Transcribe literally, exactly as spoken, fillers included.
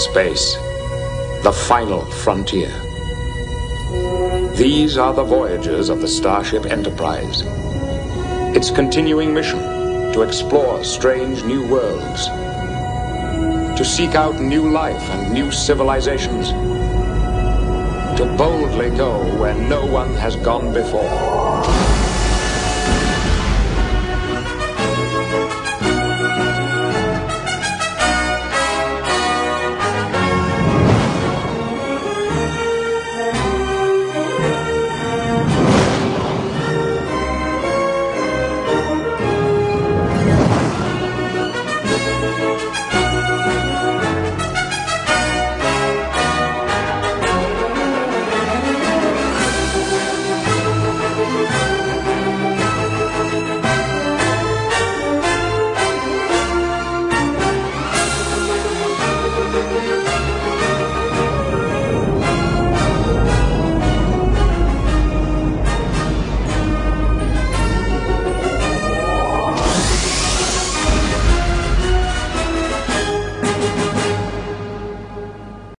Space, the final frontier. These are the voyages of the Starship Enterprise. Its continuing mission to explore strange new worlds, to seek out new life and new civilizations, to boldly go where no one has gone before.